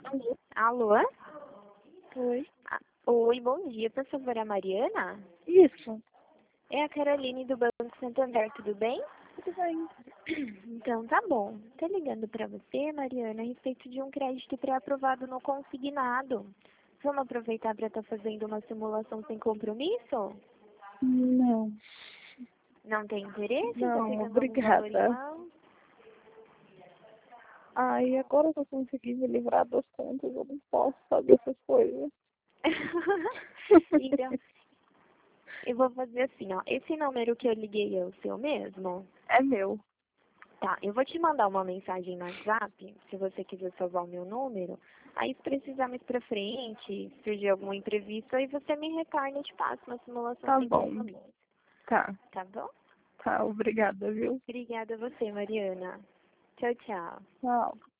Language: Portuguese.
Alô? Oi. Oi, bom dia. Por favor, a Mariana? Isso. É a Caroline do Banco Santander, tudo bem? Tudo bem. Então tá bom. Tô ligando pra você, Mariana, a respeito de um crédito pré-aprovado no consignado. Vamos aproveitar para estar fazendo uma simulação sem compromisso? Não. Não tem interesse? Tá Não, pegando algum valor em obrigada. mão? Ai, agora que eu consegui me livrar das contas, eu não posso fazer essas coisas. Então, eu vou fazer assim, ó. Esse número que eu liguei é o seu mesmo? É meu. Tá, eu vou te mandar uma mensagem no WhatsApp, se você quiser salvar o meu número. Aí, se precisar mais pra frente, surgir algum imprevisto, aí você me retorna e eu te passo uma simulação Tá sem bom. compromisso. Tá. Tá bom? Tá, obrigada, viu? Obrigada a você, Mariana. Tchau, tchau. Tchau.